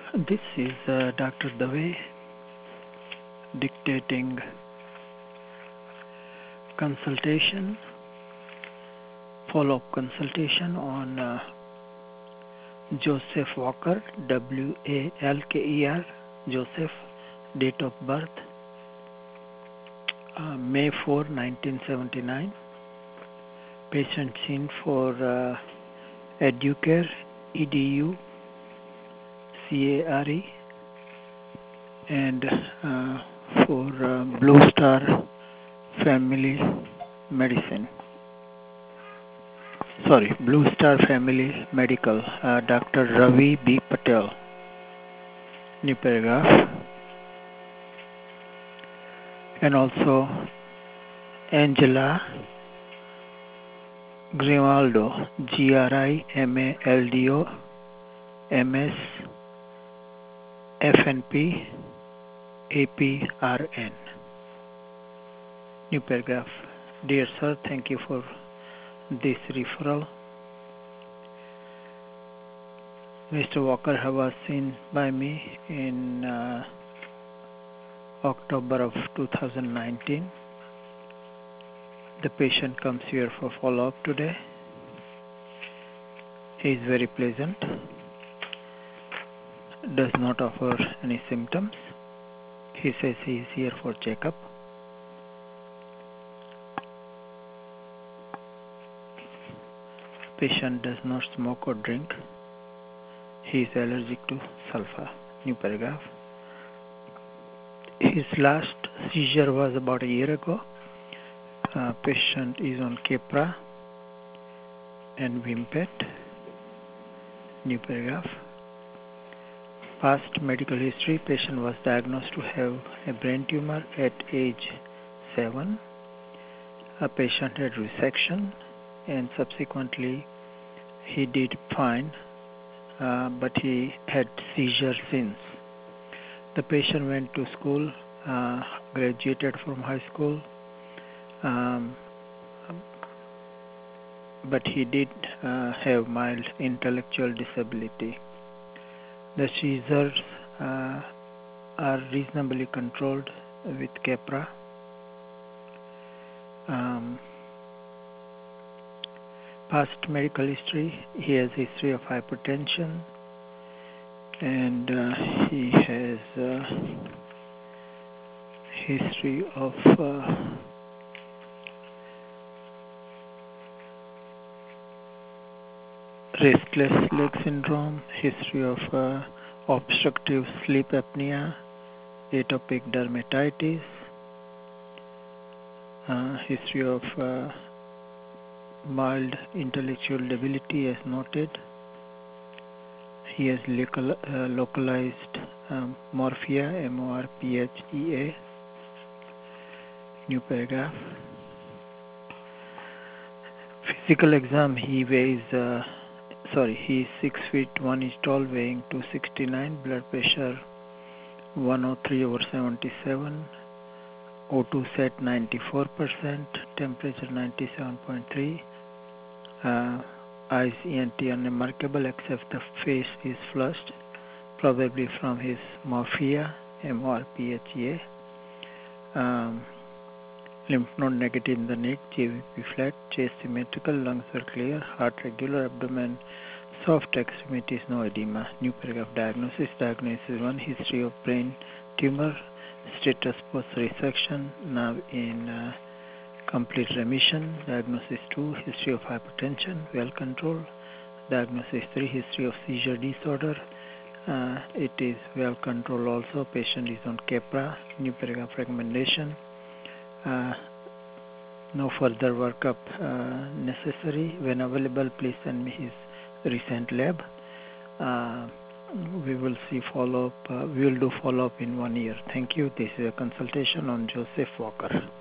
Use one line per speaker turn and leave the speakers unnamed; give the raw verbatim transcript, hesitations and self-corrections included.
This is uh, Doctor Dave dictating consultation, follow-up consultation on uh, Joseph Walker, W A L K E R, Joseph, date of birth, uh, May fourth, nineteen seventy-nine. Patient seen for uh, Educare, E D U, C A R E, and uh, for uh, Blue Star Family Medicine. Sorry, Blue Star Family Medical, uh, Doctor Ravi B. Patel. New paragraph. And also Angela Grimaldo, G R I M A L D O, M S, F N P, A P R N. New paragraph. Dear sir, thank you for this referral. Mister Walker was seen by me in uh, October of two thousand nineteen. The patient comes here for follow-up today. He is very pleasant, does not offer any symptoms. He says he is here for checkup. Patient does not smoke or drink. He is allergic to sulfa. New paragraph. His last seizure was about a year ago. Uh, patient is on Keppra and Wimpet. New paragraph. Past medical history. Patient was diagnosed to have a brain tumor at age seven. A patient had resection and subsequently he did fine, uh, but he had seizure since. The patient went to school, uh, graduated from high school, um, but he did uh, have mild intellectual disability. The seizures uh, are reasonably controlled with Keppra. Um, past medical history, he has history of hypertension and uh, he has uh, history of uh, restless leg syndrome, history of uh, obstructive sleep apnea, atopic dermatitis, uh, history of uh, mild intellectual disability as noted. He has local, uh, localized um, morphia, M O R P H E A. New paragraph. Physical exam, he weighs, uh, sorry, he is six feet one inch tall, weighing two sixty-nine, blood pressure one oh three over seventy-seven, O two set ninety-four percent, temperature ninety-seven point three, uh, eyes E N T unremarkable except the face is flushed, probably from his morphia, M O R P H E A. Um, lymph node negative in the neck, J V P flat, chest symmetrical, lungs are clear, heart regular, abdomen soft, extremities no edema. New paragraph. Diagnosis. Diagnosis one, history of brain tumor, status post resection, now in uh, complete remission. Diagnosis two, history of hypertension, well controlled. Diagnosis three, history of seizure disorder, uh, it is well controlled also. Patient is on Keppra. New paragraph. Recommendation. Uh, no further workup uh, necessary. When available, please send me his recent lab. Uh, we will see follow-up. Uh, we will do follow-up in one year. Thank you. This is a consultation on Joseph Walker.